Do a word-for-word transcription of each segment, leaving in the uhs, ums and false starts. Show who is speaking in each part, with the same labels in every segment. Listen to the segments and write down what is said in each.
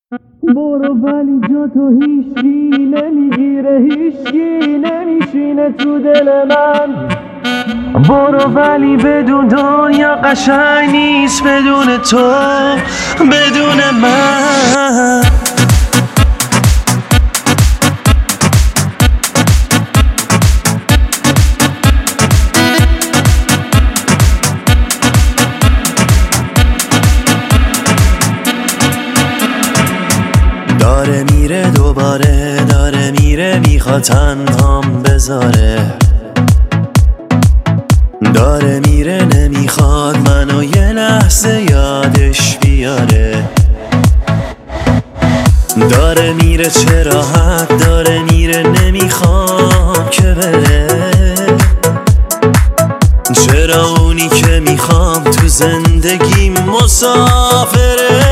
Speaker 1: برو ولی جا تو هیچکی نمیگیره، هیچکی نمیشینه تو دل من. برو ولی بدون دنیا قشنگ نیست بدون تو، بدون من. داره میره دوباره، داره میره میخواد تنهام بذاره. داره میره نمیخواد منو یه لحظه یادش بیاره. داره میره چه راحت داره میره، نمیخوام که بره. چرا اونی که میخوام تو زندگی مسافره.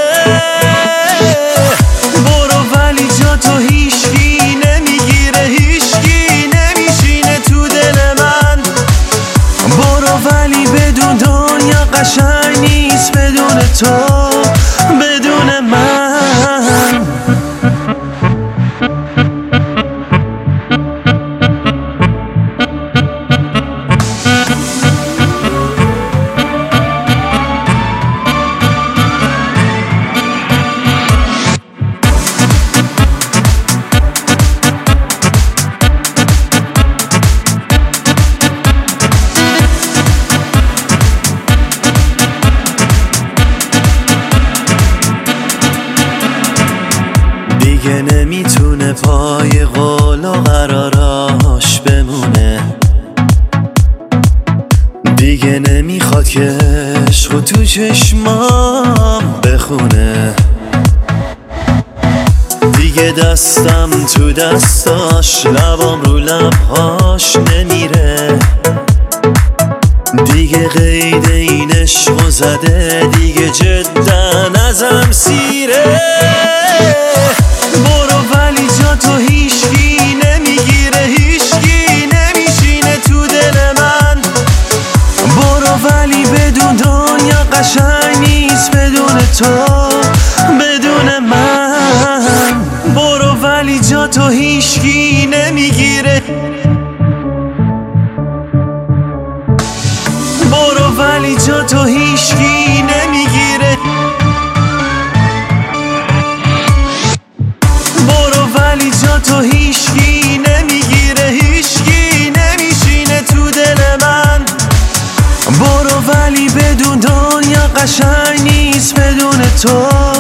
Speaker 1: قشنگ نیست بدون تو، بدون من. دیگه نمیتونه پای قول و قراراش بمونه. دیگه نمیخواد که عشقو تو چشمام بخونه. دیگه دستم تو دستاش، لبام رو لبهاش نمیره. دیگه قید این عشقو زده، دیگه جدا ازم سیره. برو ولی جا تو هیچکی نمیگیره، هیچکی نمیشینه تو دل من. برو ولی بدون دنیا قشنگ نیست بدون تو، بدون من. برو ولی جا تو هیچکی نمیگیره. برو ولی جا تو هیچکی نمیگیره. ولی جا تو هیچکی نمیگیره، هیچکی نمیشینه تو دل من. برو ولی بدون دنیا قشنگ نیست بدون تو.